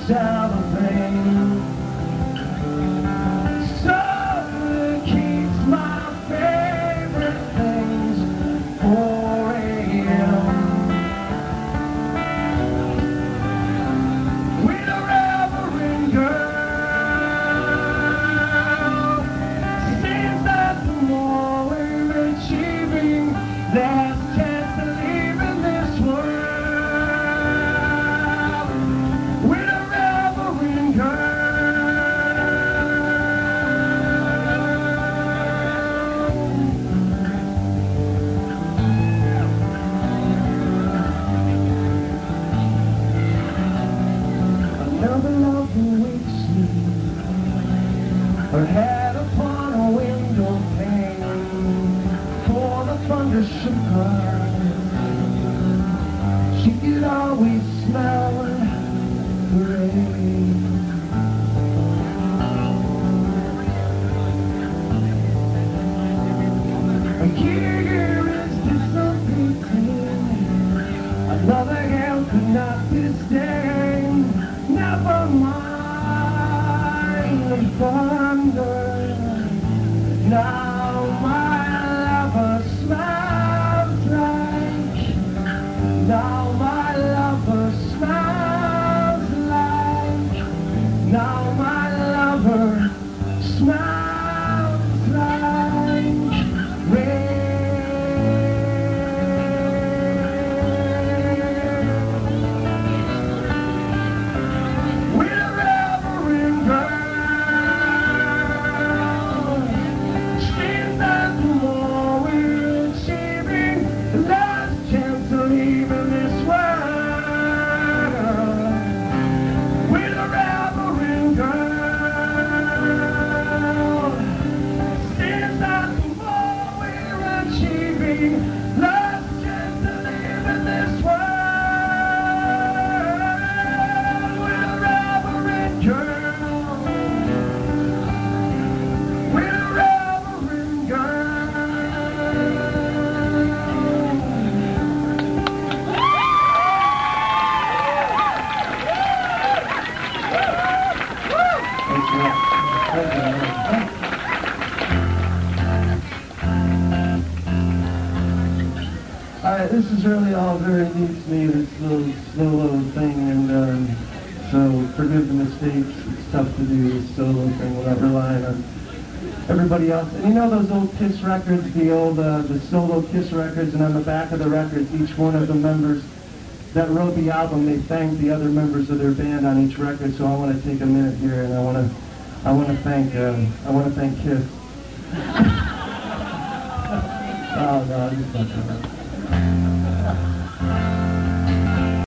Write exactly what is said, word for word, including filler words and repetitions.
celebrate. Summer keeps my favorite things four A M with a reverend girl sings that the more we're achieving, less chance to live in this world. With a reverend girl. Another love who wakes me, her head upon a window pane, for the thunder shook her. She could always smell the rain. A year is disobedient, another hell could not disdain. Never mind the thunder, now my lover smells like, now my lover smells like, now my lover smells like rain. With a reverend girl, seems that the more we're achieving, the less chance to live in this world. With a reverend girl, seems that the more we're achieving, less chance to live in this world. With a reverend girl, with a reverend girl. Alright, this is really all very new to me, this little solo thing, and um, so forgive the mistakes. It's tough to do this solo thing without relying on everybody else. And you know those old Kiss records, the old, uh, the solo Kiss records, and on the back of the records, each one of the members that wrote the album, they thanked the other members of their band on each record. So I want to take a minute here, and I want to, I want to thank, uh, I want to thank Kiss. Oh no, I'm just not